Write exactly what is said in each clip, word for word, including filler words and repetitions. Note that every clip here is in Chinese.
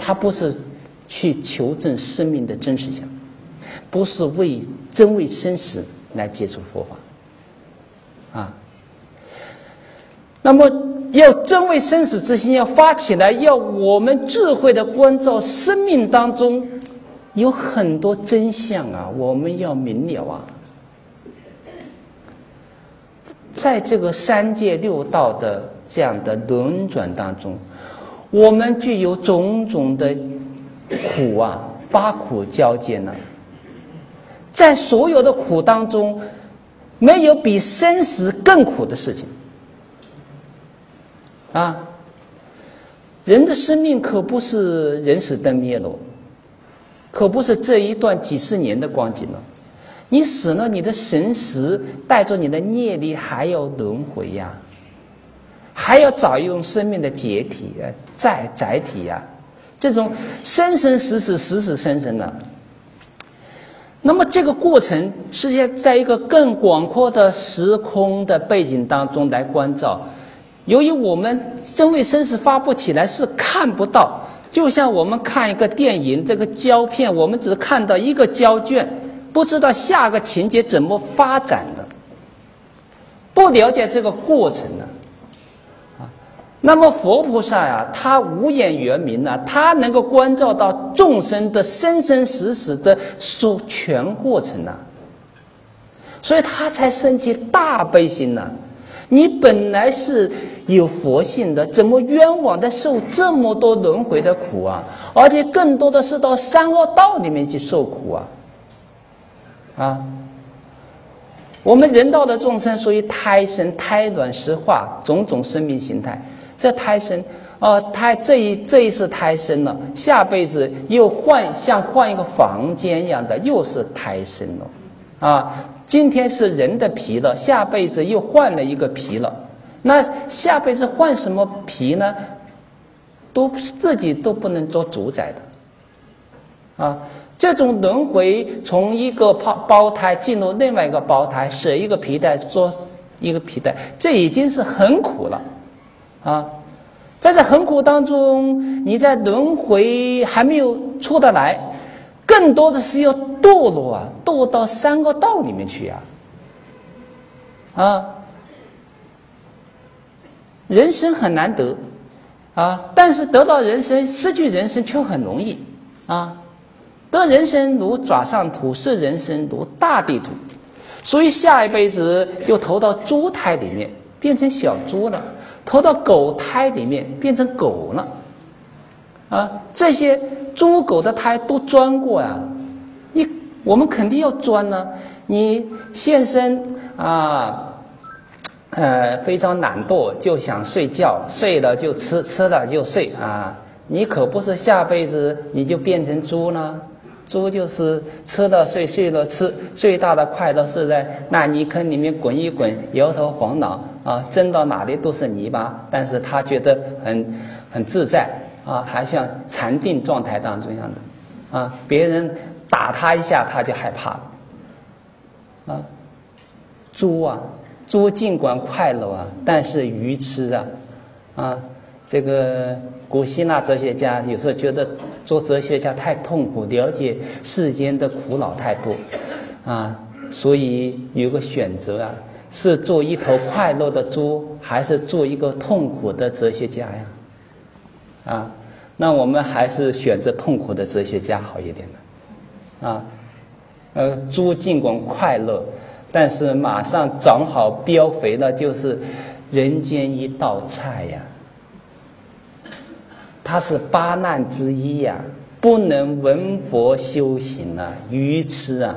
他不是去求证生命的真实相，不是为真为生死来接触佛法啊。那么要真为生死之心要发起来，要我们智慧的关照生命当中有很多真相啊，我们要明了啊。在这个三界六道的这样的轮转当中，我们具有种种的苦啊，八苦交接呢。在所有的苦当中，没有比生死更苦的事情啊！人的生命可不是人死灯灭了，可不是这一段几十年的光景了。你死了，你的神识带着你的业力还要轮回呀、啊，还要找一种生命的解体啊，载载体呀、啊，这种生生死死、死死生生的。那么这个过程是要在一个更广阔的时空的背景当中来关照。由于我们真为生死发不起来，是看不到，就像我们看一个电影，这个胶片，我们只看到一个胶卷，不知道下个情节怎么发展的，不了解这个过程呢。啊，那么佛菩萨呀、啊，他无眼圆明啊，他能够关照到众生的生生死死的所全过程啊，所以他才生起大悲心呢、啊。你本来是有佛性的，怎么冤枉的受这么多轮回的苦啊？而且更多的是到三恶道里面去受苦啊！啊，我们人道的众生属于胎生、胎卵石化种种生命形态。这胎生，呃，胎这一这一次胎生了，下辈子又换像换一个房间一样的，又是胎生了，啊。今天是人的皮了，下辈子又换了一个皮了。那下辈子换什么皮呢？都自己都不能做主宰的。啊，这种轮回从一个胞胞胎进入另外一个胞胎，舍一个皮带做一个皮带，这已经是很苦了。啊，在这很苦当中，你在轮回还没有出得来。更多的是要堕落啊，堕到三个道里面去啊！啊，人生很难得啊，但是得到人生，失去人生却很容易啊。得人生如爪上土，失人生如大地土，所以下一辈子就投到猪胎里面，变成小猪了；投到狗胎里面，变成狗了。啊，这些猪狗的胎都钻过呀、啊，你我们肯定要钻呢、啊。你现身啊，呃，非常懒惰，就想睡觉，睡了就吃，吃了就睡啊。你可不是下辈子你就变成猪呢？猪就是吃了睡，睡了吃，最大的快乐是在那泥坑里面滚一滚，摇头晃脑啊，蒸到哪里都是泥巴，但是他觉得很很自在。啊，还像禅定状态当中一样的，啊，别人打他一下，他就害怕了，啊，猪啊，猪尽管快乐啊，但是愚痴啊，啊，这个古希腊哲学家有时候觉得做哲学家太痛苦，了解世间的苦恼太多，啊，所以有个选择啊，是做一头快乐的猪，还是做一个痛苦的哲学家呀？啊，那我们还是选择痛苦的哲学家好一点的，啊，呃，猪尽管快乐，但是马上长好膘肥了，就是人间一道菜呀，它是八难之一呀，不能闻佛修行啊，愚痴啊，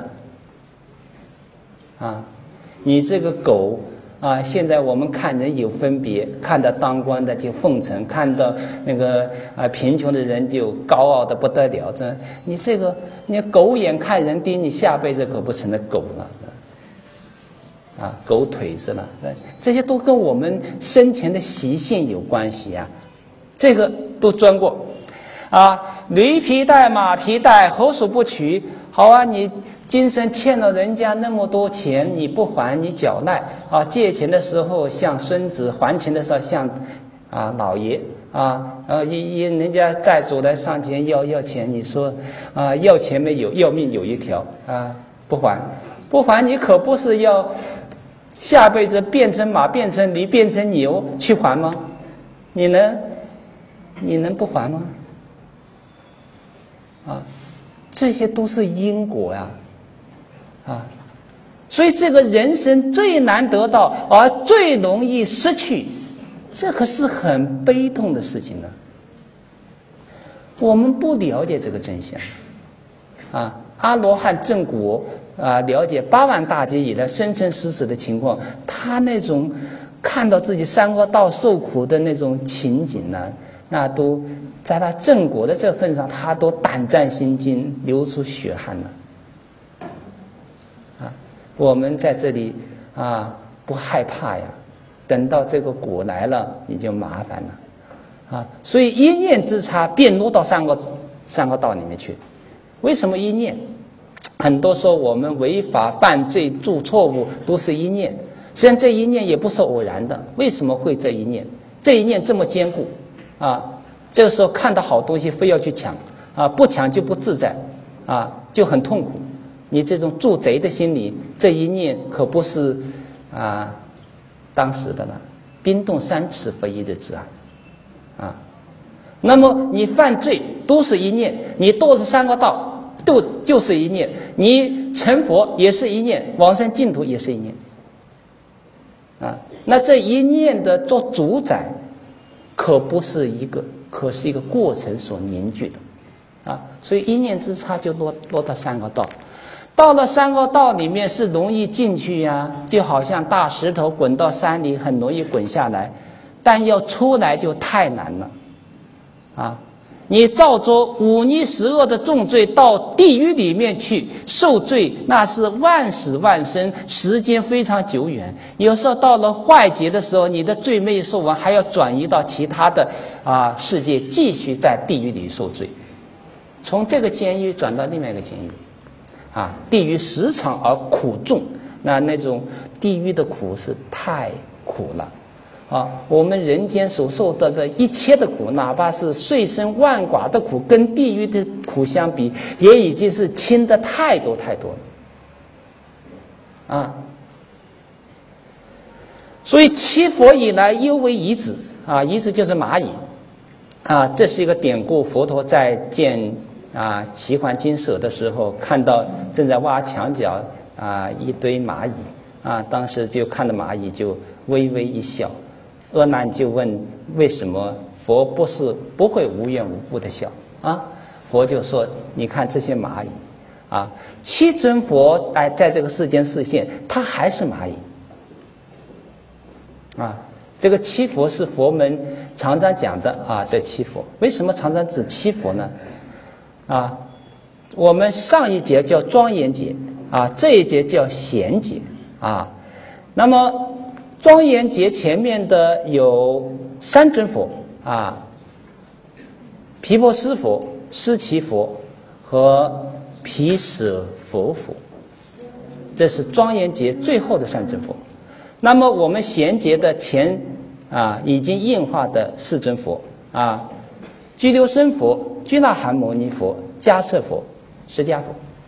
啊，你这个狗。啊，现在我们看人有分别，看到当官的就奉承，看到那个啊贫穷的人就高傲的不得了。这你这个你狗眼看人低，你下辈子可不成了狗了，啊，狗腿子了。这些都跟我们生前的习性有关系呀、啊，这个都钻过。啊，驴皮带、马皮带，何所不取？好啊，你。今生欠了人家那么多钱，你不还，你缴纳啊！借钱的时候像孙子，还钱的时候像啊老爷啊，呃，一一人家债主来上前要要钱，你说啊，要钱没有，要命有一条啊，不还，不还，你可不是要下辈子变成马、变成驴、变成牛去还吗？你能，你能不还吗？啊，这些都是因果呀，啊，所以这个人生最难得到，而最容易失去。这可是很悲痛的事情呢。我们不了解这个真相，啊，阿罗汉正果啊，了解八万大劫以来生生死死的情况，他那种看到自己三恶道受苦的那种情景呢，那都在他正果的这份上，他都胆战心惊，流出血汗了。啊，我们在这里啊，不害怕呀。等到这个果来了，你就麻烦了，啊！所以一念之差便落到三个三个道里面去。为什么一念？很多说我们违法犯罪做错误都是一念，实际上这一念也不是偶然的。为什么会这一念？这一念这么坚固啊！这个时候看到好东西非要去抢啊，不抢就不自在啊，就很痛苦。你这种做贼的心理，这一念可不是啊。当时的呢，冰冻三尺非一日之寒，啊，那么你犯罪都是一念，你堕入三个道都就是一念，你成佛也是一念，往生净土也是一念，啊，那这一念的做主宰，可不是一个，可是一个过程所凝聚的，啊，所以一念之差就落落到三个道。到了三个道里面是容易进去呀，就好像大石头滚到山里很容易滚下来，但要出来就太难了，啊！你照着忤逆十恶的重罪到地狱里面去受罪，那是万死万生，时间非常久远。有时候到了坏劫的时候，你的罪没有受完，还要转移到其他的啊世界，继续在地狱里受罪，从这个监狱转到另外一个监狱。啊，地狱时长而苦重，那那种地狱的苦是太苦了，啊，我们人间所受到的一切的苦，哪怕是碎身万剐的苦，跟地狱的苦相比，也已经是轻的太多太多了，啊，所以七佛以来犹为夷子，啊，夷子就是蚂蚁，啊，这是一个典故，佛陀在见。啊，奇幻金舍的时候，看到正在挖墙角啊一堆蚂蚁啊，当时就看到蚂蚁就微微一笑。阿难就问为什么佛不是不会无缘无故的笑啊？佛就说：你看这些蚂蚁啊，七尊佛来在这个世间示现，它还是蚂蚁啊。这个七佛是佛门常常讲的啊，这七佛为什么常常指七佛呢？啊，我们上一节叫庄严节啊，这一节叫贤节啊。那么庄严节前面的有三尊佛啊，毗婆尸佛、尸其佛和毗舍佛佛，这是庄严节最后的三尊佛。那么我们贤节的前啊已经应化的四尊佛啊，居留生佛、居那含牟尼佛、迦摄佛、释迦佛。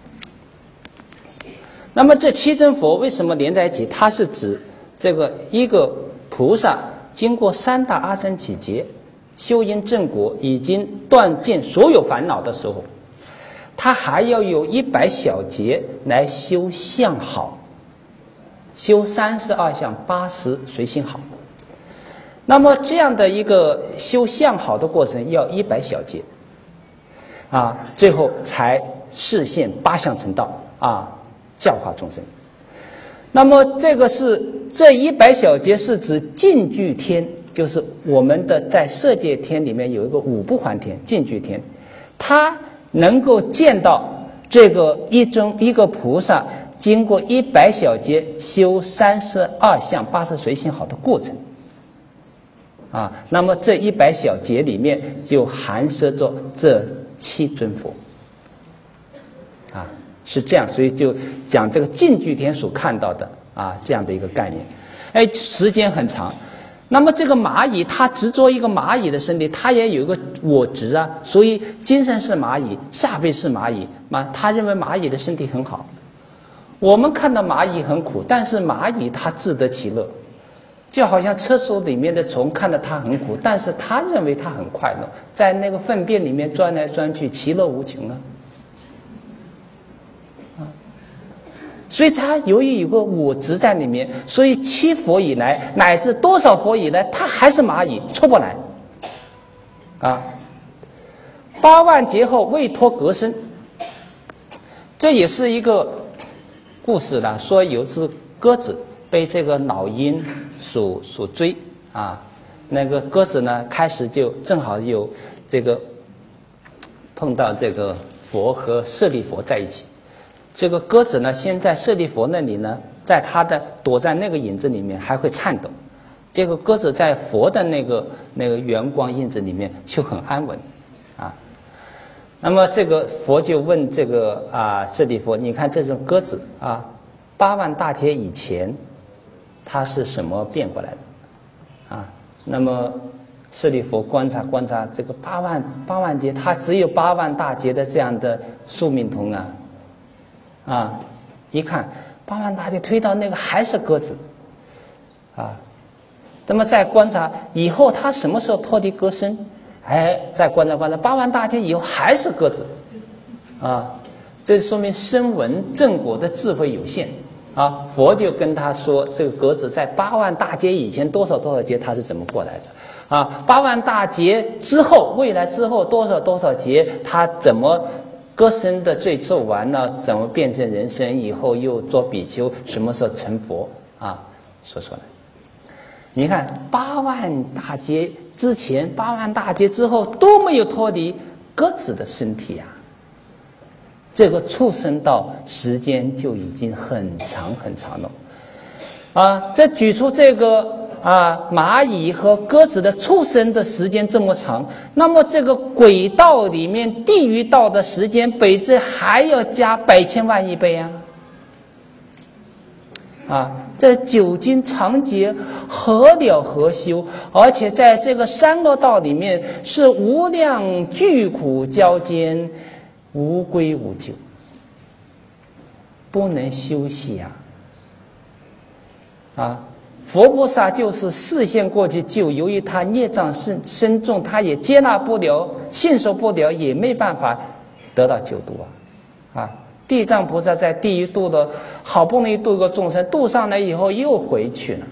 那么这七尊佛为什么连在一起？它是指这个一个菩萨经过三大阿僧祇劫，修因正果，已经断尽所有烦恼的时候，他还要有一百小劫来修相好，修三十二相八十随心好。那么这样的一个修相好的过程要一百小劫啊，最后才示现八相成道啊，教化众生。那么这个是这一百小劫是指净居天，就是我们的在色界天里面有一个五不还天净居天，它能够见到这个一尊一个菩萨经过一百小劫修三十二相八十随心好的过程啊，那么这一百小劫里面就含摄着这七尊佛啊，是这样，所以就讲这个净居天所看到的啊这样的一个概念。哎，时间很长， 那么这个蚂蚁，它执着一个蚂蚁的身体，它也有一个我执啊，所以精神是蚂蚁，下辈是蚂蚁，嘛，他认为蚂蚁的身体很好。我们看到蚂蚁很苦，但是蚂蚁它自得其乐，就好像厕所里面的虫看到它很苦，但是他认为它很快乐，在那个粪便里面钻来钻去，其乐无穷啊。所以他由于有个我执在里面，所以七佛以来乃至多少佛以来，他还是蚂蚁出不来啊。八万劫后未脱革身，这也是一个故事了。说有只鸽子被这个老鹰所所追啊，那个鸽子呢开始就正好有这个碰到这个佛和舍利佛在一起。这个鸽子呢，先在舍利佛那里呢，在它的躲在那个影子里面还会颤抖，这个鸽子在佛的那个那个圆光印子里面就很安稳，啊，那么这个佛就问这个啊舍利佛，你看这种鸽子啊，八万大劫以前，它是什么变过来的？啊，那么舍利佛观察观察这个八万八万劫，它只有八万大劫的这样的宿命通啊。啊，一看八万大劫推到那个还是鸽子，啊，那么再观察以后他什么时候脱离鸽身？哎，再观察观察八万大劫以后还是鸽子，啊，这说明声闻正果的智慧有限啊。佛就跟他说，这个鸽子在八万大劫以前多少多少劫他是怎么过来的啊？八万大劫之后，未来之后多少多少劫他怎么？歌声的罪做完了，怎么变成人身？以后又做比丘，什么时候成佛啊？说出来。你看八万大劫之前，八万大劫之后都没有脱离鸽子的身体啊。这个畜生道时间就已经很长很长了啊！这举出这个。啊，蚂蚁和鸽子的出生的时间这么长，那么这个鬼道里面地狱道的时间，比这还要加百千万亿倍啊！啊，这久经长劫，何了何修？而且在这个三恶道里面，是无量巨苦交煎，无归无救，不能休息啊！啊！佛菩萨就是视线过去救，由于他孽障深深重，他也接纳不了，信受不了，也没办法得到救度啊！啊，地藏菩萨在地狱度的，好不容易度一个众生，度上来以后又回去了，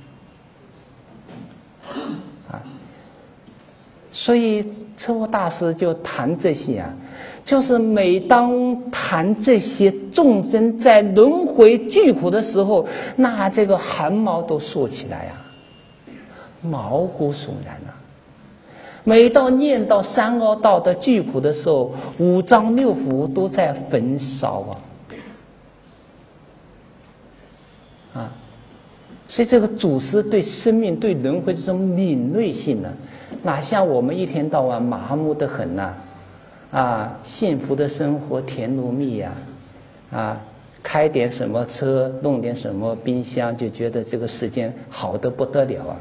啊，所以车夫大师就谈这些啊。就是每当谈这些众生在轮回巨苦的时候，那这个汗毛都竖起来啊，毛骨悚然啊。每到念到三恶道的巨苦的时候，五脏六腑都在焚烧啊啊！所以这个祖师对生命、对轮回这种敏锐性呢、啊，哪像我们一天到晚麻木得很呐、啊。啊，幸福的生活甜如蜜呀、啊，啊，开点什么车，弄点什么冰箱，就觉得这个世间好得不得了啊。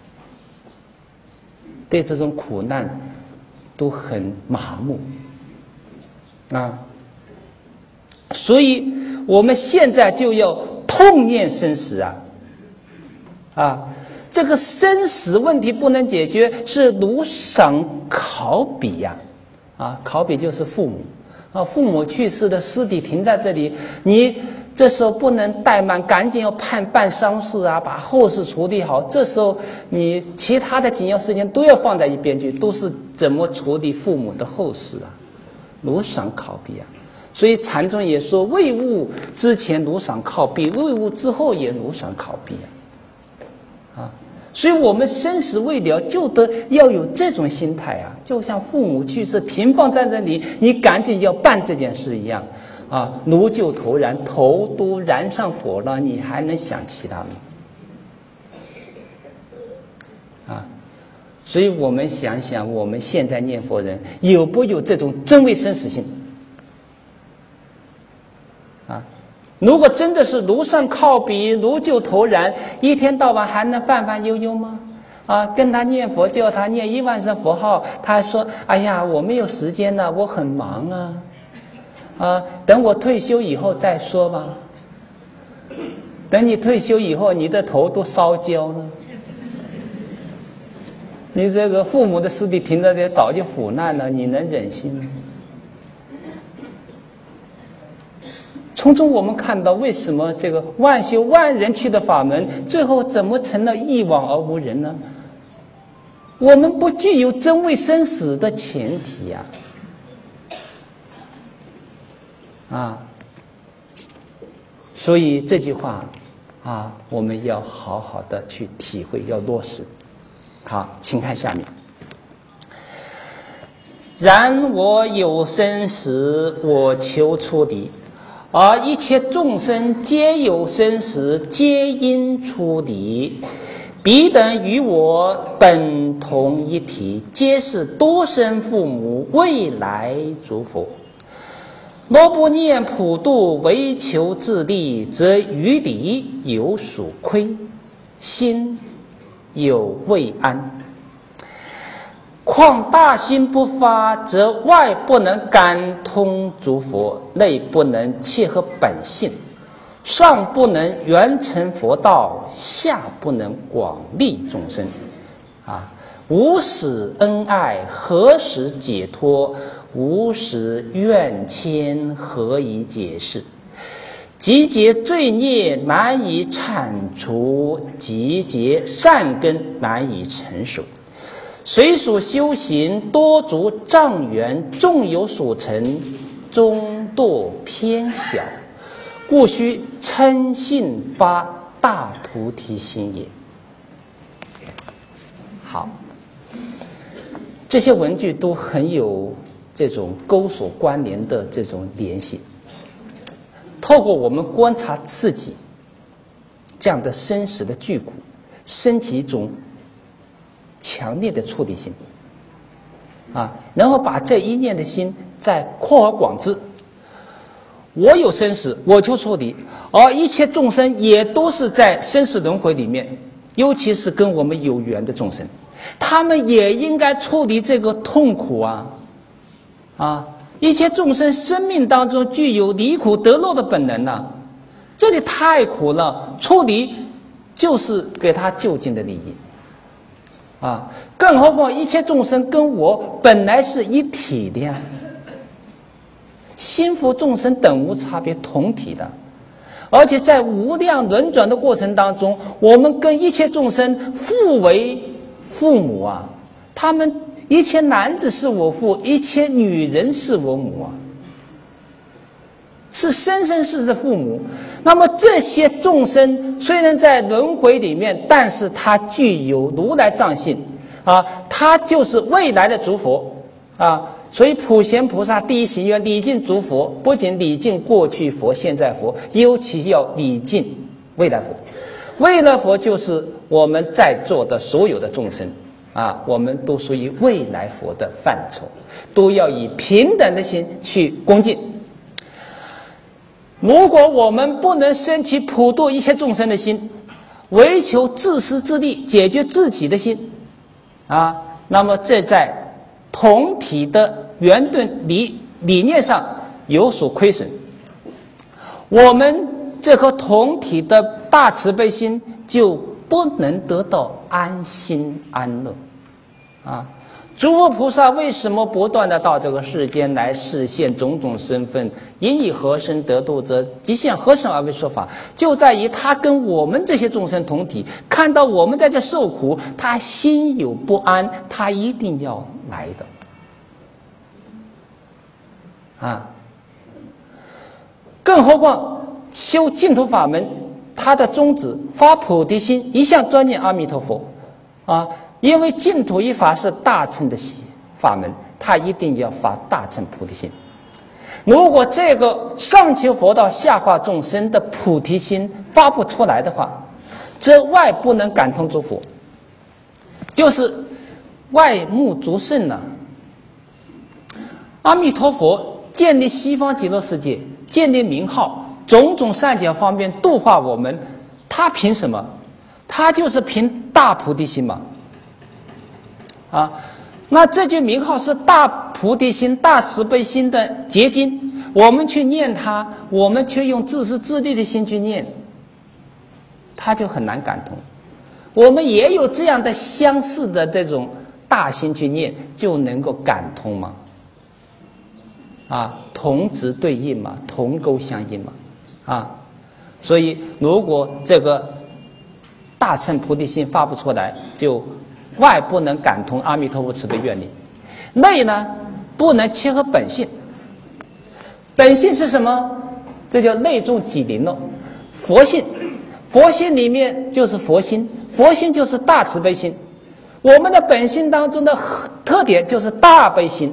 对这种苦难都很麻木啊，所以我们现在就要痛念生死啊，啊，这个生死问题不能解决，是如赏考妣呀。啊，考妣就是父母，啊，父母去世的尸体停在这里，你这时候不能怠慢，赶紧要办办丧事啊，把后事处理好。这时候你其他的紧要事情都要放在一边去，都是怎么处理父母的后事啊？如赏考妣啊！所以禅宗也说，未悟之前如赏考妣，未悟之后也如赏考妣啊！啊。所以我们生死未了，就得要有这种心态啊，就像父母去世停放在这里，你赶紧要办这件事一样啊。炉就头燃，头都燃上火了，你还能想其他吗？啊，所以我们想想，我们现在念佛人有不有这种真为生死心？啊。如果真的是如上靠妣，如就头燃，一天到晚还能泛泛悠悠吗？ 啊，跟他念佛，叫他念一万声佛号，他还说：“哎呀，我没有时间了，我很忙啊，啊，等我退休以后再说吧。”等你退休以后，你的头都烧焦了，你这个父母的尸体停在这早就腐烂了，你能忍心吗？从中我们看到，为什么这个万修万人去的法门，最后怎么成了一往而无人呢？我们不具有真为生死的前提呀、啊，啊，所以这句话啊，我们要好好的去体会，要落实。好，请看下面。然我有生死，我求出离。而一切众生皆有生死，皆因出离，彼等与我本同一体，皆是多生父母，未来诸佛。若不念普度，唯求自利，则于理有属亏，心有未安。况大心不发，则外不能感通诸佛，内不能切合本性，上不能圆成佛道，下不能广利众生。啊，无始恩爱，何时解脱？无始愿谦，何以解释？集结罪孽，难以铲除；集结善根，难以成熟。随属修行，多足障缘，纵有所成，终堕偏小，故须嗔信发大菩提心也。好，这些文句都很有这种钩索关联的这种联系。透过我们观察自己这样的生死的巨苦，升起一种强烈的出离心啊，然后把这一念的心再扩而广之。我有生死，我求出离，而一切众生也都是在生死轮回里面，尤其是跟我们有缘的众生，他们也应该出离这个痛苦啊啊！一切众生生命当中具有离苦得乐的本能啊，这里太苦了，出离就是给他就近的利益啊！更何况一切众生跟我本来是一体的呀，心佛众生等无差别，同体的。而且在无量轮转的过程当中，我们跟一切众生父为父母啊，他们一切男子是我父，一切女人是我母啊，是生生世世的父母。那么这些众生虽然在轮回里面，但是他具有如来藏性啊，他就是未来的诸佛啊。所以普贤菩萨第一行愿礼敬诸佛，不仅礼敬过去佛、现在佛，尤其要礼敬未来佛。未来佛就是我们在座的所有的众生啊，我们都属于未来佛的范畴，都要以平等的心去恭敬。如果我们不能升起普度一切众生的心，唯求自私自利、解决自己的心啊，那么这在同体的圆顿理理念上有所亏损，我们这颗同体的大慈悲心就不能得到安心安乐啊！诸佛菩萨为什么不断的到这个世间来示现种种身份，因以何身得度者，即现何身而为说法？就在于他跟我们这些众生同体，看到我们在这受苦，他心有不安，他一定要来的啊！更何况修净土法门，他的宗旨发菩提心，一向专念阿弥陀佛啊！因为净土一法是大乘的法门，他一定要发大乘菩提心。如果这个上求佛道下化众生的菩提心发不出来的话，则外不能感通诸佛，就是外目逐圣了。阿弥陀佛建立西方极乐世界，建立名号，种种善解方面度化我们，他凭什么？他就是凭大菩提心嘛。 啊。那这句名号是大菩提心、大慈悲心的结晶，我们去念它，我们却用自私自利的心去念，它就很难感通。我们也有这样的相似的这种大心去念，就能够感通吗？啊，同质对应嘛，同钩相应嘛，啊，所以如果这个大乘菩提心发不出来，就外不能感通阿弥陀佛慈悲愿力，内呢不能切合本性。本性是什么？这叫内重己灵了。佛性，佛性里面就是佛心，佛心就是大慈悲心。我们的本性当中的特点就是大悲心。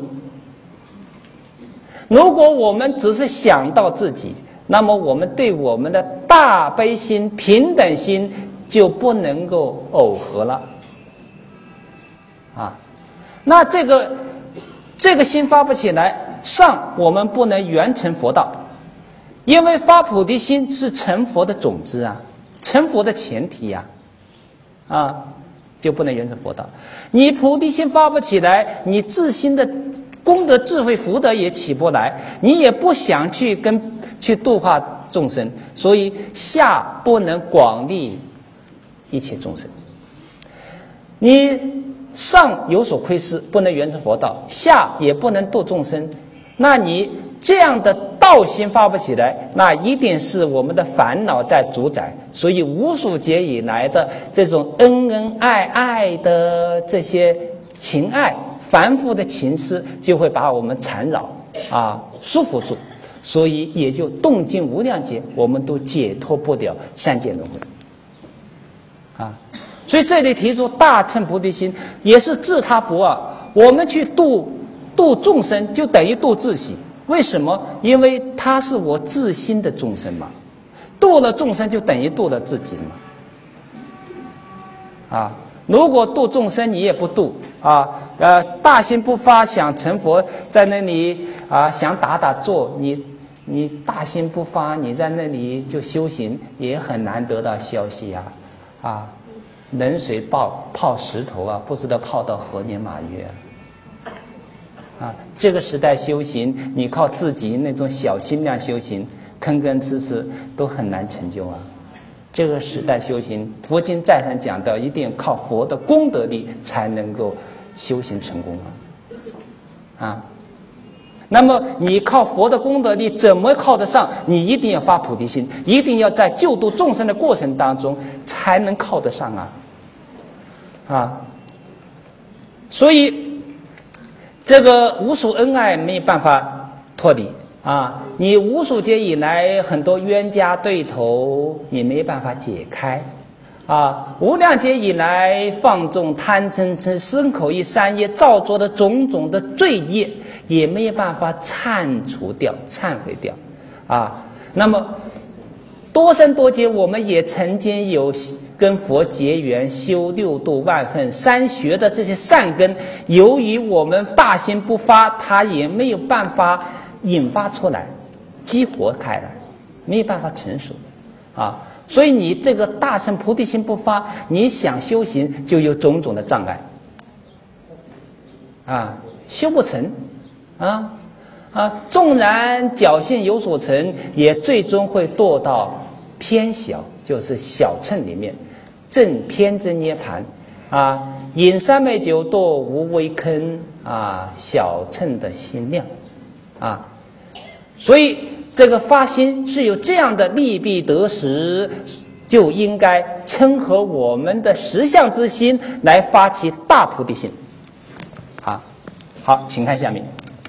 如果我们只是想到自己，那么我们对我们的大悲心、平等心就不能够耦合了。啊，那这个这个心发不起来，上我们不能圆成佛道，因为发菩提心是成佛的种子啊，成佛的前提呀，啊，啊，就不能圆成佛道。你菩提心发不起来，你自心的功德、智慧、福德也起不来，你也不想去跟去度化众生，所以下不能广利一切众生。你上有所窥视，不能圆成佛道，下也不能度众生，那你这样的道心发不起来，那一定是我们的烦恼在主宰。所以无数劫以来的这种恩恩爱爱的这些情爱，凡夫的情思，就会把我们缠绕啊束缚住，所以也就动尽无量劫，我们都解脱不了三界轮回啊。所以这里提出大乘菩提心，也是自他不二。我们去度度众生，就等于度自己。为什么？因为他是我自心的众生嘛，度了众生就等于度了自己嘛。啊，如果度众生你也不度啊，呃，大心不发，想成佛，在那里啊想打打坐，你你大心不发，你在那里就修行，也很难得到消息呀，啊。啊冷水泡泡石头啊，不知道泡到何年马月啊！啊，这个时代修行，你靠自己那种小心量修行，吭吭哧哧都很难成就啊。这个时代修行，佛经再三讲到，一定靠佛的功德力才能够修行成功啊！啊，那么你靠佛的功德力怎么靠得上？你一定要发菩提心，一定要在救度众生的过程当中才能靠得上啊！啊，所以这个无数恩爱没有办法脱离啊！你无数劫以来很多冤家对头，你没办法解开啊！无量劫以来放纵贪嗔痴身口意三业造作的种种的罪业，也没有办法忏除掉、忏悔掉啊！那么多生多劫，我们也曾经有跟佛结缘，修六度万恨三学的这些善根，由于我们大心不发，它也没有办法引发出来，激活开来，没有办法成熟啊！所以你这个大乘菩提心不发，你想修行就有种种的障碍啊，修不成啊啊！纵然侥幸有所成，也最终会堕到偏小，就是小乘里面，正偏真涅盘啊，饮三昧酒堕无微坑啊，小乘的心量啊，所以这个发心是有这样的利弊得失，就应该称合我们的实相之心来发起大菩提心。好，好，请看下面。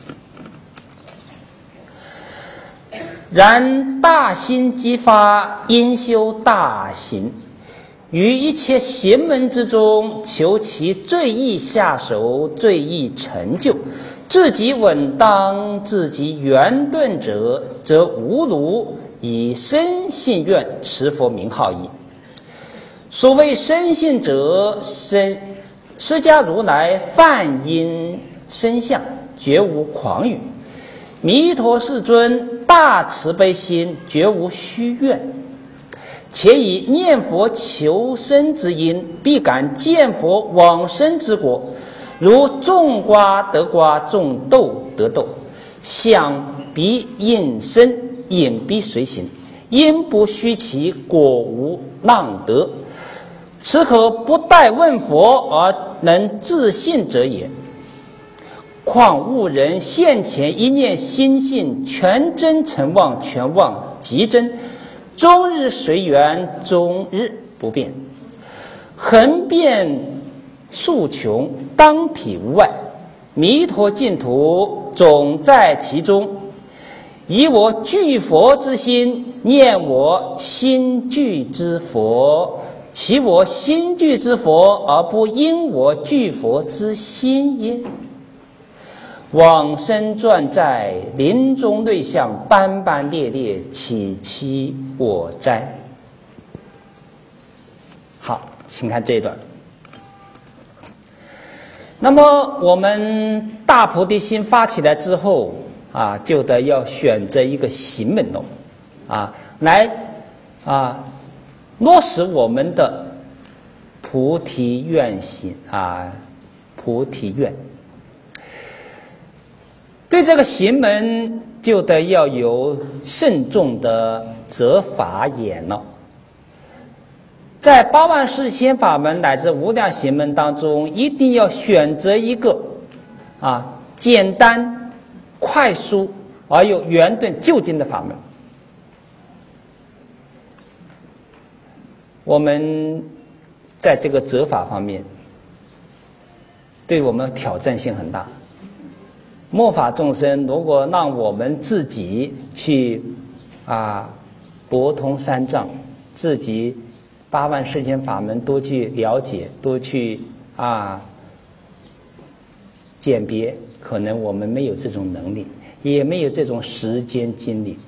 然大心激发，应修大行，于一切行门之中，求其最易下手，最易成就。自己稳当，自己圆顿者，则无如以深信愿持佛名号矣。所谓深信者，深释迦如来梵音身相，绝无诳语。弥陀世尊大慈悲心，绝无虚愿，且以念佛求生之因，必感见佛往生之果。 如种瓜得瓜，种豆得豆。想必应生，隐必随行。因不虚其，果无浪得。此可不待问佛而能自信者也。况悟人现前一念心性，全真诚妄，全妄极真，终日随缘，终日不变。恒变数穷，当体无外。弥陀净土总在其中。以我具佛之心，念我心具之佛，其我心具之佛，而不因我具佛之心也。往生转在，临终内相斑斑列列，岂期我哉？好，请看这一段。那么我们大菩提心发起来之后啊，就得要选择一个行门喽，啊，来啊落实我们的菩提愿行啊，菩提愿。对这个行门，就得要有慎重的择法眼了。在八万四千法门乃至无量行门当中，一定要选择一个啊简单、快速而又圆顿就近的法门。我们在这个择法方面，对我们挑战性很大。末法众生如果让我们自己去啊博通三藏，自己八万四千法门都去了解，都去啊鉴别，可能我们没有这种能力，也没有这种时间精力。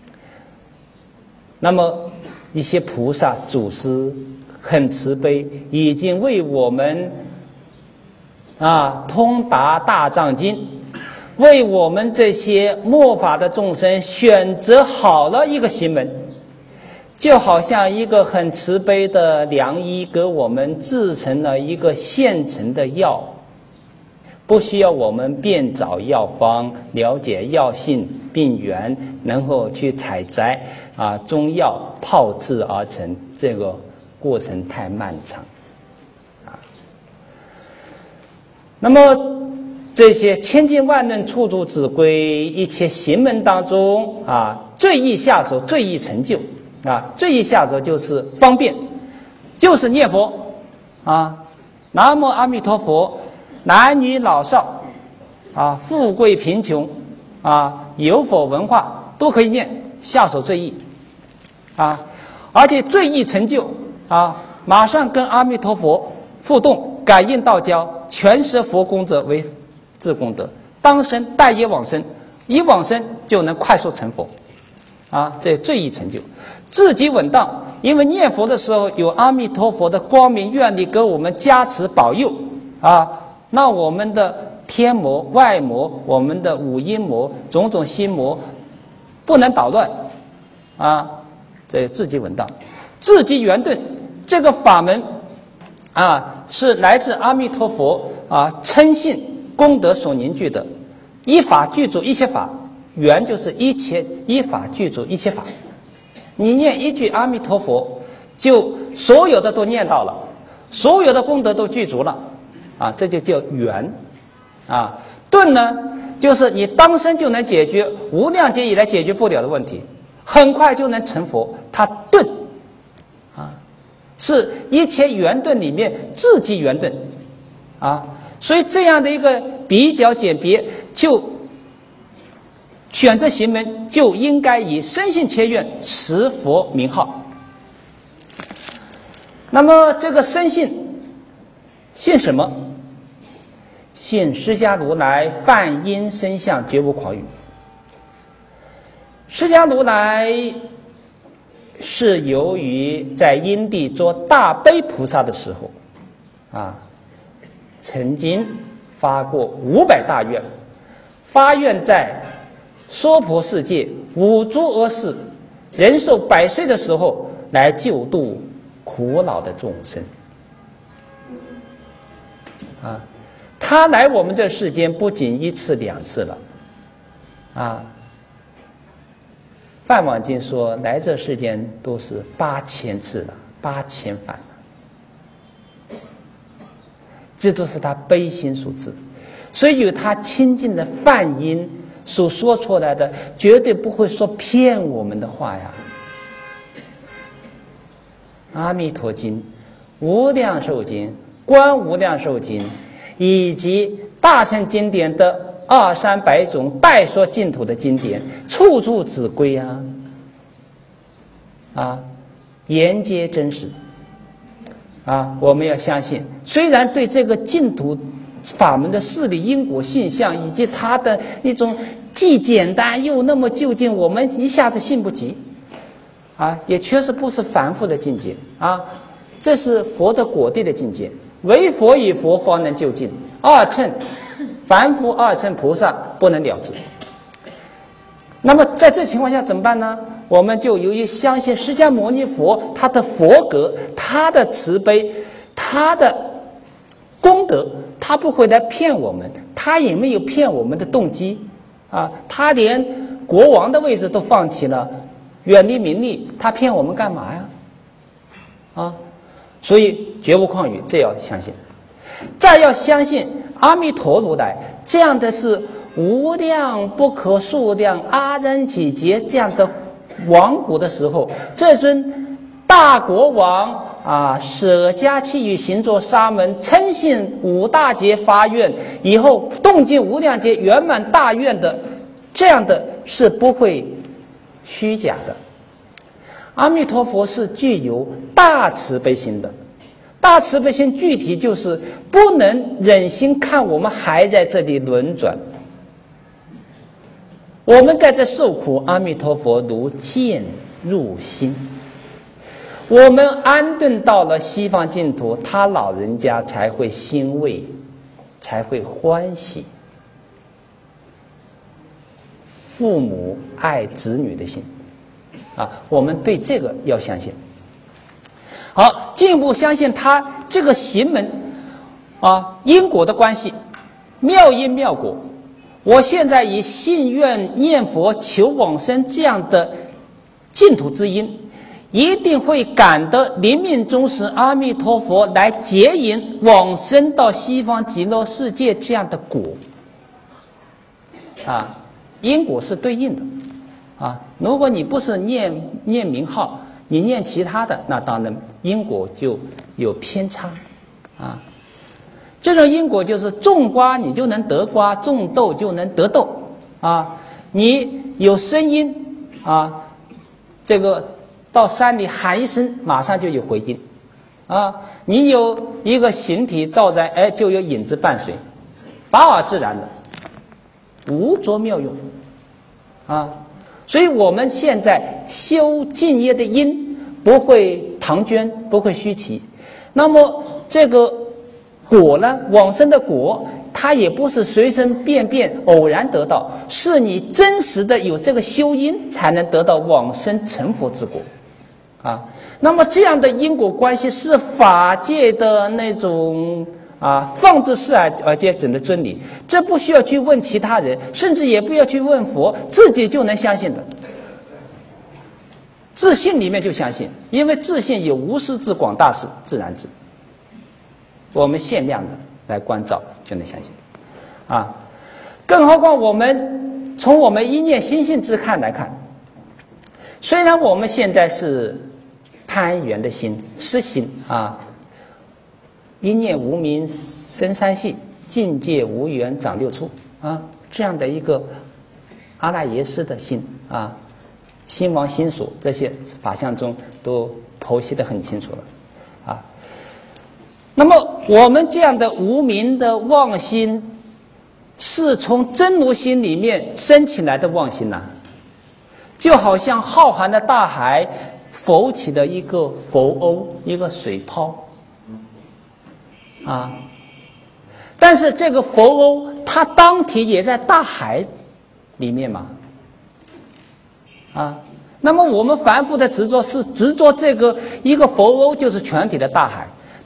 那么一些菩萨祖师很慈悲，已经为我们啊通达大藏经，为我们这些末法的众生选择好了一个行门，就好像一个很慈悲的良医给我们制成了一个现成的药，不需要我们遍找药方，了解药性病源，然后去采摘啊中药炮制而成，这个过程太漫长啊。那么这些千经万论处处指归，一切行门当中啊，最易下手，最易成就啊，最易下手就是方便，就是念佛啊，南无阿弥陀佛，男女老少啊，富贵贫穷啊，有否文化都可以念，下手最易啊，而且最易成就啊，马上跟阿弥陀佛互动，感应道交，全摄佛功者为自功德，当生待业往生，一往生就能快速成佛啊，这最易成就。自己稳当，因为念佛的时候有阿弥陀佛的光明愿力给我们加持保佑啊，那我们的天魔外魔，我们的五阴魔，种种心魔不能捣乱啊，这自己稳当，自己圆顿。这个法门啊，是来自阿弥陀佛啊称信功德所凝聚的，依法具足一切法，圆就是一切依法具足一切法。你念一句阿弥陀佛，就所有的都念到了，所有的功德都具足了啊，这就叫圆啊。顿呢，就是你当生就能解决无量劫以来解决不了的问题，很快就能成佛。它顿啊，是一切圆顿里面自己圆顿啊。所以这样的一个比较简别，就选择行门就应该以深信切愿持佛名号。那么这个深信，信什么？信释迦如来梵音声相绝无诳语。释迦如来是由于在因地做大悲菩萨的时候啊，曾经发过五百大愿，发愿在娑婆世界五诸恶世人寿百岁的时候来救度苦恼的众生啊。 他来我们这世间不仅一次两次了，啊，梵网经说来这世间都是八千次了，八千番了，这都是他悲心所致。所以有他亲近的梵音所说出来的，绝对不会说骗我们的话呀。阿弥陀经、无量寿经、观无量寿经，以及大乘经典的二三百种代说净土的经典，处处指归啊，啊，言皆真实啊！我们要相信，虽然对这个净土法门的事理、因果、现象，以及它的一种既简单又那么究竟，我们一下子信不及啊，也确实不是凡夫的境界啊，这是佛的果地的境界，唯佛与佛方能究竟，二乘凡夫二乘菩萨不能了知。那么在这情况下怎么办呢？我们就由于相信释迦牟尼佛他的佛格、他的慈悲、他的功德，他不会来骗我们，他也没有骗我们的动机啊，他连国王的位置都放弃了，远离名利，他骗我们干嘛呀？啊，所以绝无旷语，这要相信。再要相信阿弥陀如来这样的是无量不可数量阿僧祇劫这样的王国的时候，这尊大国王啊，舍家弃欲行作沙门，称信五大劫发愿以后，动尽无量劫圆满大愿的，这样的是不会虚假的。阿弥陀佛是具有大慈悲心的，大慈悲心具体就是不能忍心看我们还在这里轮转，我们在这受苦，阿弥陀佛如见入心。我们安顿到了西方净土，他老人家才会欣慰，才会欢喜。父母爱子女的心啊，我们对这个要相信。好，进一步相信他这个行门啊，因果的关系，妙因妙果。我现在以信愿念佛求往生这样的净土之因，一定会感得临命终时阿弥陀佛来接引往生到西方极乐世界这样的果啊，因果是对应的啊。如果你不是念念名号，你念其他的，那当然因果就有偏差啊。这种因果就是种瓜你就能得瓜，种豆就能得豆啊。你有声音啊，这个到山里喊一声，马上就有回音啊。你有一个形体照在，哎，就有影子伴随，法尔自然的，无着妙用啊。所以我们现在修净业的因不会唐捐，不会虚奇。那么这个果呢，往生的果，它也不是随身便便偶然得到，是你真实的有这个修因才能得到往生成佛之果啊。那么这样的因果关系是法界的那种啊放之四而皆准的真理，这不需要去问其他人，甚至也不要去问佛，自己就能相信的。自信里面就相信，因为自信有无师自广大师自然智，我们限量的来关照就能相信啊。更何况我们从我们一念心性之看来看，虽然我们现在是攀缘的心失心啊，一念无明生三系，境界无缘长六处啊，这样的一个阿赖耶识的心啊，心王心所这些法相中都剖析得很清楚了啊。那么我们这样的无明的妄心，是从真如心里面升起来的妄心呐、啊，就好像浩瀚的大海浮起的一个浮鸥，一个水泡啊。但是这个浮鸥它当体也在大海里面嘛啊。那么我们凡夫的执着是执着这个一个浮鸥就是全体的大海，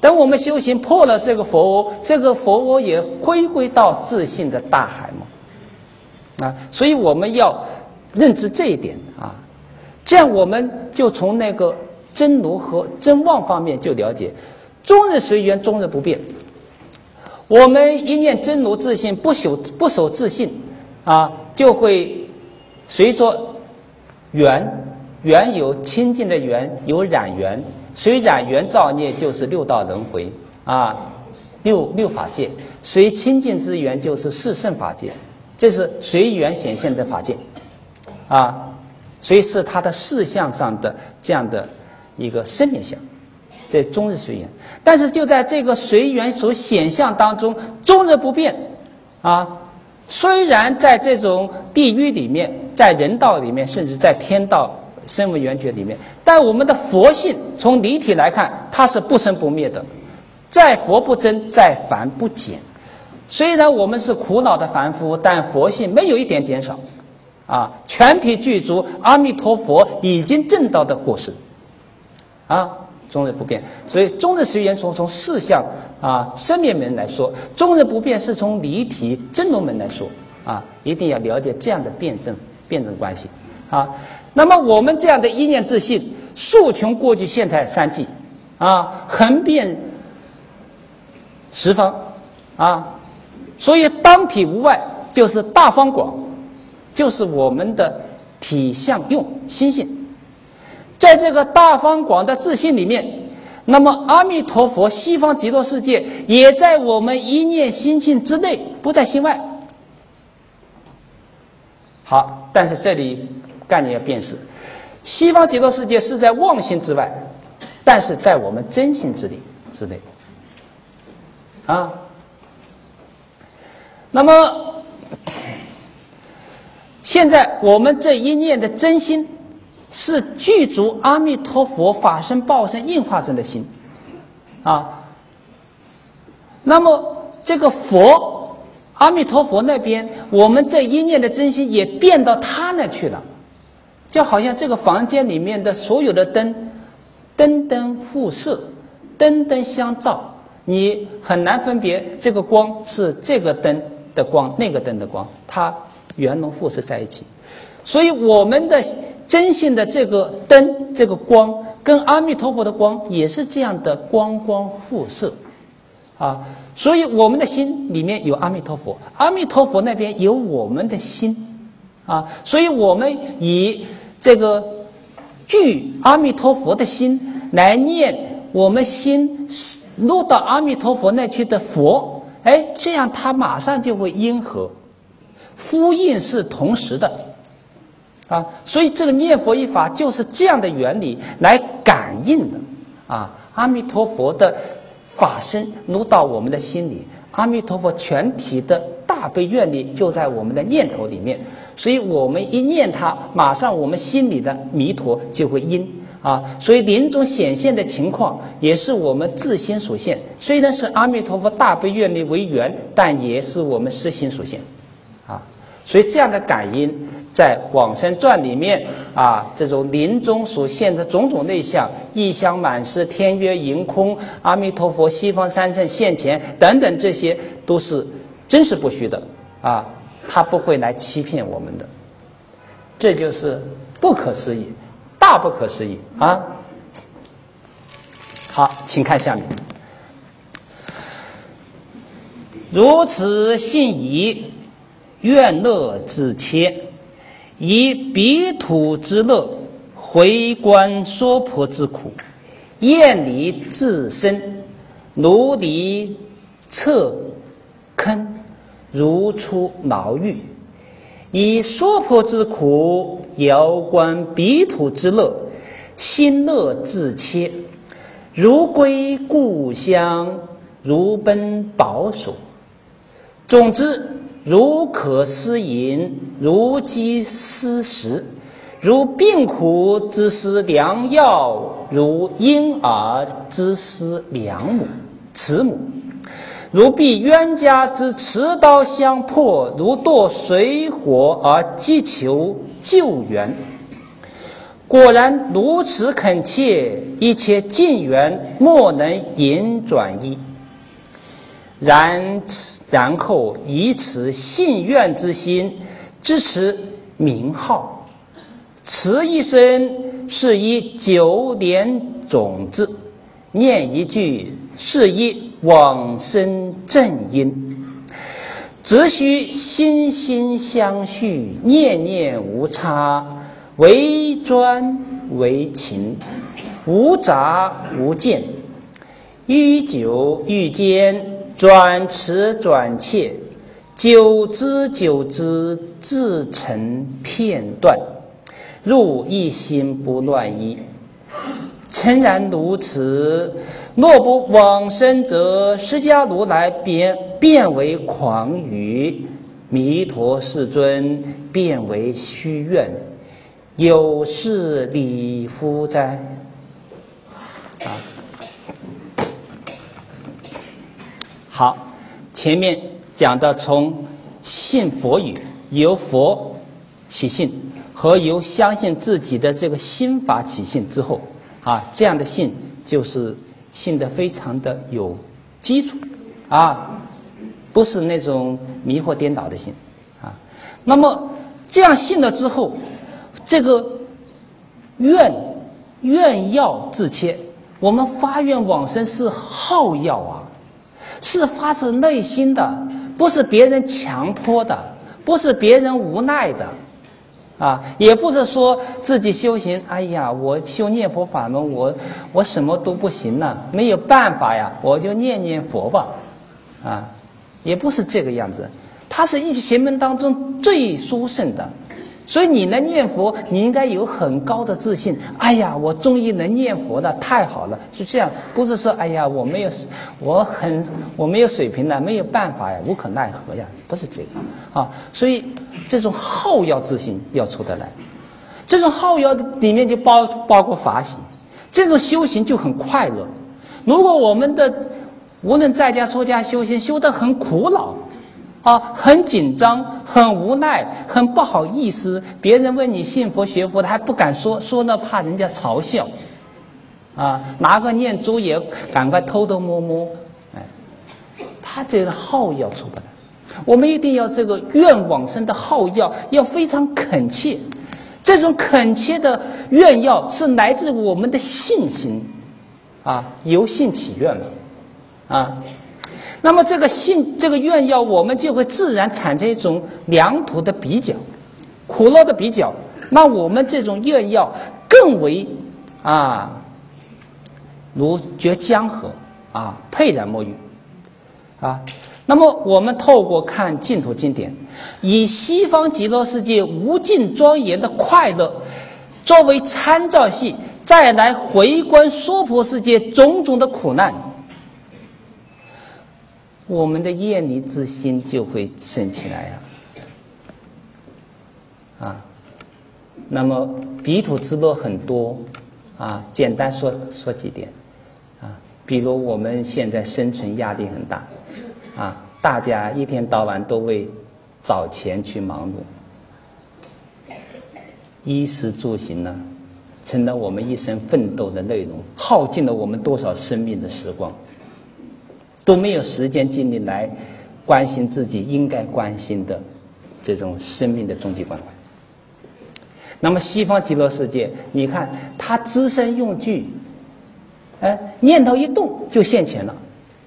等我们修行破了这个佛窝，这个佛窝也回归到自信的大海嘛。啊，所以我们要认知这一点啊，这样我们就从那个真如和真妄方面就了解，终日随缘，终日不变。我们一念真如自信，不守不守自信啊，就会随着缘，缘有清净的缘，有染缘，随染缘造孽就是六道轮回啊，六六法界，随清净之缘就是四圣法界，这是随缘显现的法界啊，所以是它的事相上的这样的一个生命相。这终日随缘，但是就在这个随缘所显象当中，终日不变啊。虽然在这种地狱里面，在人道里面，甚至在天道声闻缘觉里面，但我们的佛性从离体来看，它是不生不灭的，在佛不增，在凡不减。虽然我们是苦恼的凡夫，但佛性没有一点减少啊，全体具足阿弥陀佛已经证到的果实啊。终日不变，所以终日随缘从从事相啊生灭门来说，终日不变是从离体真如门来说啊，一定要了解这样的辩证辩证关系啊。那么我们这样的一念自信，数穷过去现在三际啊，横遍十方啊，所以当体无外，就是大方广，就是我们的体相用心性。在这个大方广的自信里面，那么阿弥陀佛西方极乐世界也在我们一念心性之内，不在心外。好，但是这里概念要辨识，西方极乐世界是在妄心之外，但是在我们真心之里之内啊。那么现在我们这一念的真心是具足阿弥陀佛法身报身应化身的心啊。那么这个佛阿弥陀佛那边，我们这一念的真心也变到他那去了，就好像这个房间里面的所有的灯，灯灯互射，灯灯相照，你很难分别这个光是这个灯的光，那个灯的光，它圆融互射在一起。所以我们的真性的这个灯，这个光跟阿弥陀佛的光也是这样的光光互射啊。所以我们的心里面有阿弥陀佛，阿弥陀佛那边有我们的心啊。所以我们以这个具阿弥陀佛的心来念我们心落到阿弥陀佛那去的佛，哎，这样它马上就会因合，呼应是同时的啊。所以这个念佛一法就是这样的原理来感应的啊。阿弥陀佛的法身入到我们的心里，阿弥陀佛全体的大悲愿力就在我们的念头里面，所以我们一念它，马上我们心里的弥陀就会因啊。所以临终显现的情况也是我们自心所现，虽然是阿弥陀佛大悲愿力为缘，但也是我们实心所现啊。所以这样的感应在往生传里面啊，这种临终所现的种种内相，异香满室，天乐盈空，阿弥陀佛西方三圣现前等等，这些都是真实不虚的啊，他不会来欺骗我们的，这就是不可思议，大不可思议啊。好，请看下面，如此信已，愿乐自切，以彼土之乐回观娑婆之苦，厌离自身，如离侧坑，如出牢狱。以娑婆之苦遥观彼土之乐，心乐自切，如归故乡，如奔宝所。总之，如渴思饮，如饥思食，如病苦之思良药，如婴儿之思良母慈母，如避冤家之持刀相迫，如堕水火而击求救援。 果然如此恳切，一切近缘莫能引转移。然然后以此信愿之心支持名号，此一生是以九年种子，念一句是以往生正因。只需心心相续，念念无差，为专为勤，无杂无间，愈久愈坚，转迟转切，久之久之，自成片段，入一心不乱意。诚然如此，若不往生者，释迦如来便变为诳语，弥陀世尊变为虚愿，有是理乎哉？啊，好，前面讲的从信佛语，由佛起信，和由相信自己的这个心法起信之后，啊，这样的信就是信得非常的有基础，啊，不是那种迷惑颠倒的信，啊，那么这样信了之后，这个愿愿要自切，我们发愿往生是好要啊，是发自内心的，不是别人强迫的，不是别人无奈的。啊，也不是说自己修行，哎呀，我修念佛法门，我我什么都不行了，没有办法呀，我就念念佛吧，啊，也不是这个样子。它是一邪门当中最殊胜的，所以你能念佛，你应该有很高的自信。哎呀，我终于能念佛了，太好了，是这样，不是说哎呀，我没有，我很我没有水平了，没有办法呀，无可奈何呀，不是这个啊。所以这种好要自信要出得来，这种好要里面就包包括法喜，这种修行就很快乐。如果我们的无论在家出家修行修得很苦恼啊，很紧张，很无奈，很不好意思，别人问你信佛学佛的还不敢说，说呢怕人家嘲笑，啊，拿个念珠也赶快偷偷摸摸，哎，他这个好要出不来。我们一定要这个愿往生的好要要非常恳切，这种恳切的愿要是来自我们的信心，啊，由信起愿嘛，啊。那么这个信这个愿要，我们就会自然产生一种两途的比较，苦乐的比较，那我们这种愿要更为啊如觉江河啊，沛然莫语啊。那么我们透过看净土经典，以西方极乐世界无尽庄严的快乐作为参照系，再来回观娑婆世界种种的苦难，我们的厌离之心就会升起来啊！啊，那么彼土之乐很多啊，简单说说几点啊，比如我们现在生存压力很大啊，大家一天到晚都为找钱去忙碌，衣食住行呢，成了我们一生奋斗的内容，耗尽了我们多少生命的时光。都没有时间精力来关心自己应该关心的这种生命的终极关怀。那么西方极乐世界，你看它只身用具，哎，念头一动就现钱了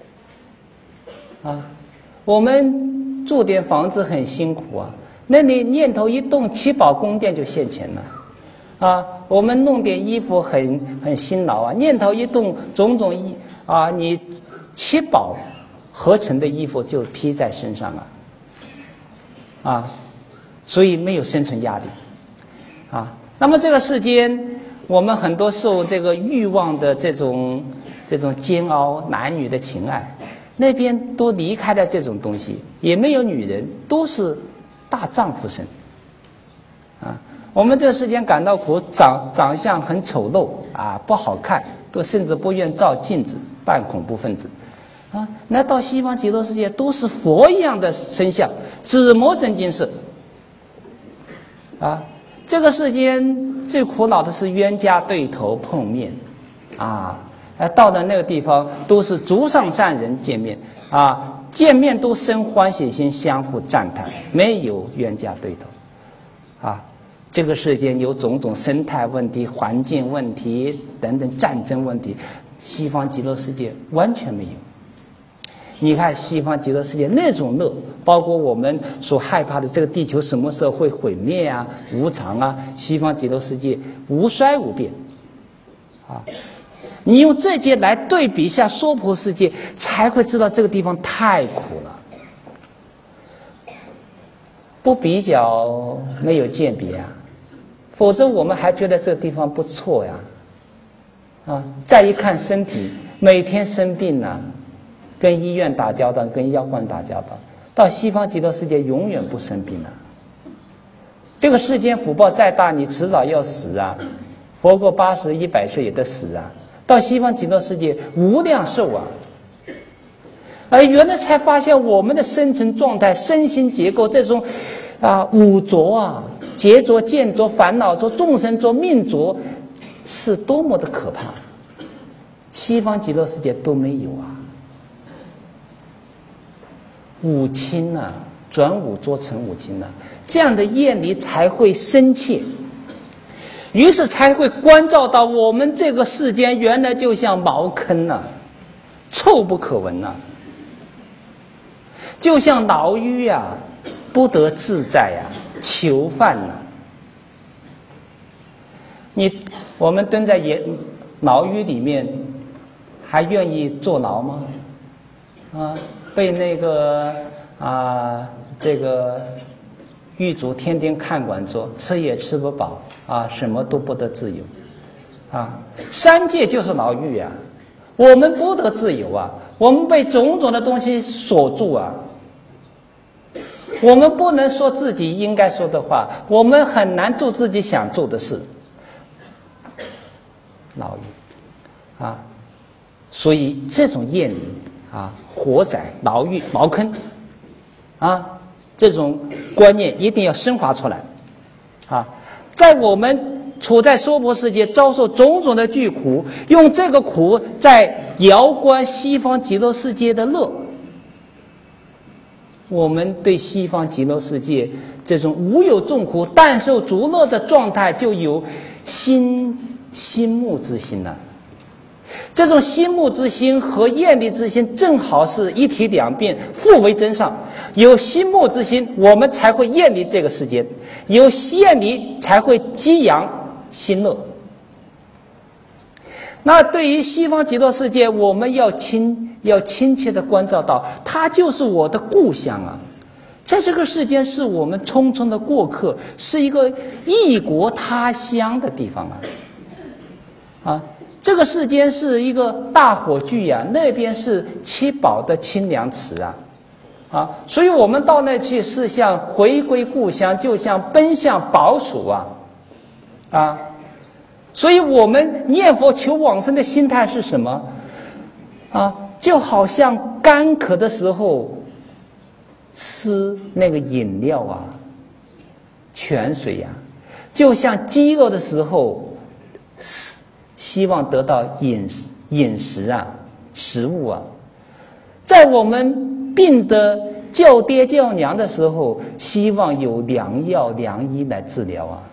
啊！我们住点房子很辛苦啊，那你念头一动，七宝宫殿就现钱了啊！我们弄点衣服很很辛劳啊，念头一动，种种衣啊，你七宝合成的衣服就披在身上了啊，所以没有生存压力啊。那么这个世间，我们很多受这个欲望的这种这种煎熬，男女的情爱，那边都离开了这种东西，也没有女人，都是大丈夫身啊。我们这个世间感到苦，长长相很丑陋啊，不好看，都甚至不愿照镜子，半恐怖分子。啊，那到西方极乐世界都是佛一样的身相，紫磨真金色啊， 这个世间最苦恼的是冤家对头碰面，啊，到了那个地方都是竹上善人见面，啊，见面都生欢喜心，相互赞叹，没有冤家对头，啊，这个世间有种种生态问题、环境问题等等战争问题，西方极乐世界完全没有。你看西方极乐世界那种乐，包括我们所害怕的这个地球什么时候会毁灭啊、无常啊，西方极乐世界无衰无变，啊，你用这些来对比一下娑婆世界，才会知道这个地方太苦了。不比较没有鉴别啊，否则我们还觉得这个地方不错呀，啊，再一看身体，每天生病啊。跟医院打交道，跟药罐打交道，到西方极乐世界永远不生病了。这个世间福报再大，你迟早要死啊，活过八十一百岁也得死啊。到西方极乐世界无量寿啊，而原来才发现我们的生存状态、身心结构这种啊五浊啊、劫浊、见浊、烦恼浊、众生浊、命浊，是多么的可怕。西方极乐世界都没有啊。五清啊，转五浊成五清啊，这样的业力才会深切，于是才会关照到我们这个世间原来就像茅坑啊，臭不可闻啊，就像牢狱啊，不得自在啊，囚犯啊。你我们蹲在也牢狱里面，还愿意坐牢吗？啊？被那个啊，这个狱卒天天看管着，吃也吃不饱啊，什么都不得自由啊。三界就是牢狱啊，我们不得自由啊，我们被种种的东西锁住啊。我们不能说自己应该说的话，我们很难做自己想做的事。牢狱啊，所以这种业力啊，火灾、牢狱、茅坑，啊，这种观念一定要升华出来，啊，在我们处在娑婆世界，遭受种种的巨苦，用这个苦在遥观西方极乐世界的乐，我们对西方极乐世界这种无有众苦，但受足乐的状态，就有心心慕之心了。这种心慕之心和厌离之心正好是一体两面，互为真上。有心慕之心，我们才会厌离这个世间；有厌离，才会激扬心乐。那对于西方极乐世界，我们要亲要亲切地关照到，它就是我的故乡啊！在这个世间，是我们匆匆的过客，是一个异国他乡的地方啊！啊！这个世间是一个大火炬呀、啊，那边是七宝的清凉池啊，啊，所以我们到那去是像回归故乡，就像奔向宝所啊，啊，所以我们念佛求往生的心态是什么？啊，就好像干渴的时候吃那个饮料啊，泉水呀、啊，就像饥饿的时候希望得到饮食饮食啊，食物啊，在我们病得叫爹叫娘的时候，希望有良药良医来治疗啊。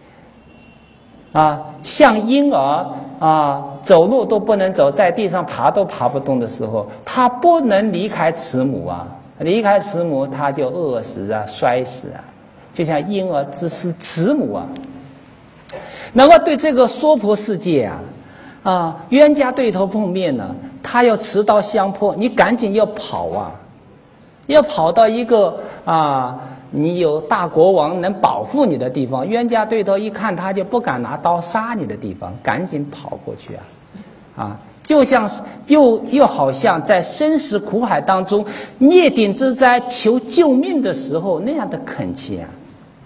啊，像婴儿啊，走路都不能走，在地上爬都爬不动的时候，他不能离开慈母啊，离开慈母他就饿死啊，衰死啊，就像婴儿之失慈母啊。能够对这个娑婆世界啊，啊，冤家对头碰面呢，他要持刀相破，你赶紧要跑啊，要跑到一个啊，你有大国王能保护你的地方，冤家对头一看他就不敢拿刀杀你的地方，赶紧跑过去啊，啊，就像是又又好像在生死苦海当中灭顶之灾求救命的时候那样的恳切啊。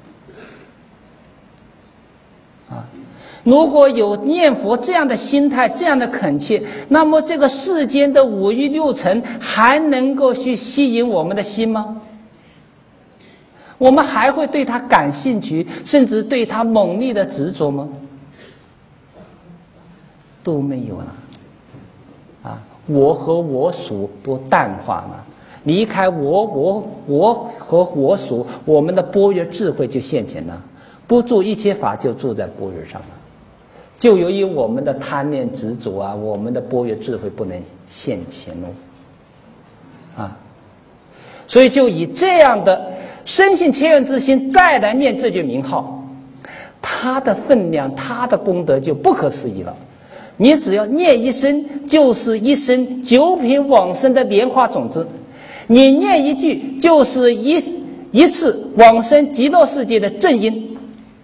如果有念佛这样的心态，这样的恳切，那么这个世间的五欲六尘还能够去吸引我们的心吗？ 我们还会对它感兴趣，甚至对它猛烈的执着吗？都没有了。啊，我和我属都淡化了，离开我我我和我属，我们的般若智慧就现前了。不住一切法，就住在般若上了。就由于我们的贪念执着啊，我们的般若智慧不能现前哦。啊，所以就以这样的深信切愿之心再来念这句名号，它的分量，它的功德就不可思议了。你只要念一声，就是一生九品往生的莲花种子；你念一句，就是一一次往生极乐世界的正因。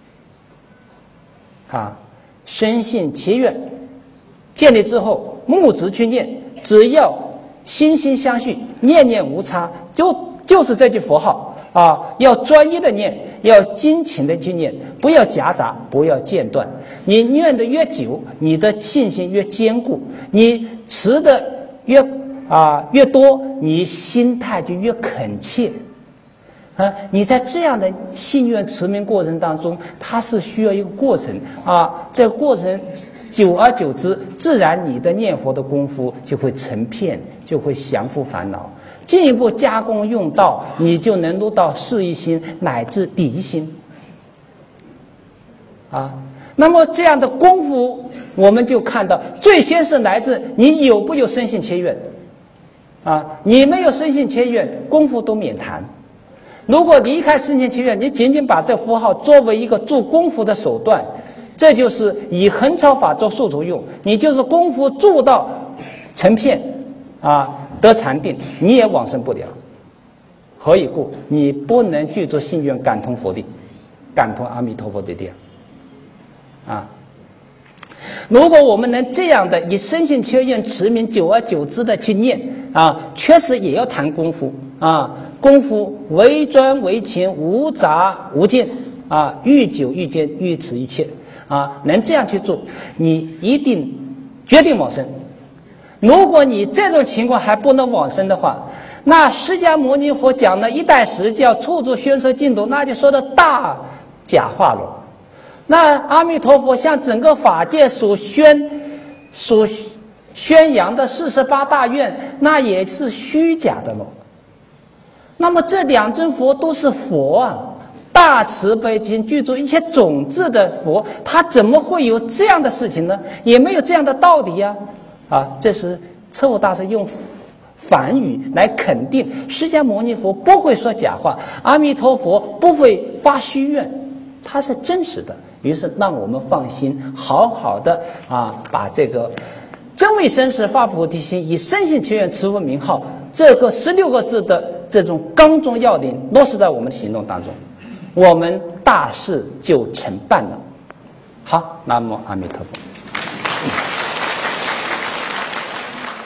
啊，深信切愿建立之后，木直去念，只要心心相续，念念无差，就就是这句佛号啊，要专一的念，要精勤的去念，不要夹杂，不要间断。你念的越久，你的信心越坚固，你持的越啊越多，你心态就越恳切。啊，你在这样的信愿持名过程当中，它是需要一个过程啊，这个过程久而久之，自然你的念佛的功夫就会成片，就会降伏烦恼。进一步加工用道，你就能入到事一心乃至第一心。啊，那么这样的功夫，我们就看到，最先是来自你有不有深信切愿。啊，你没有深信切愿，功夫都免谈。如果离开深信切愿，你仅仅把这符号作为一个做功夫的手段，这就是以横超法做束缚用，你就是功夫做到成片啊得禅定，你也往生不了。何以故？你不能具足信愿，感通佛地，感通阿弥陀佛的地啊。如果我们能这样的以深信切愿持名，久而久之的去念啊，确实也要谈功夫啊。功夫为专为勤，无杂无间啊，愈久愈坚，愈持愈切啊，能这样去做，你一定决定往生。如果你这种情况还不能往生的话，那释迦牟尼佛讲的一代时叫处处宣说净土，那就说的大假话了。那阿弥陀佛向整个法界所宣所宣扬的四十八大愿，那也是虚假的了。那么这两尊佛都是佛啊，大慈悲心具足一切种子的佛，他怎么会有这样的事情呢？也没有这样的道理呀！啊，这是彻悟大师用梵语来肯定释迦牟尼佛不会说假话，阿弥陀佛不会发虚愿，它是真实的。于是让我们放心，好好的啊，把这个真为生死发菩提心，以深信切愿持佛名号这个十六个字的这种纲中要领落实在我们的行动当中，我们大事就成办了。好，南无阿弥陀佛。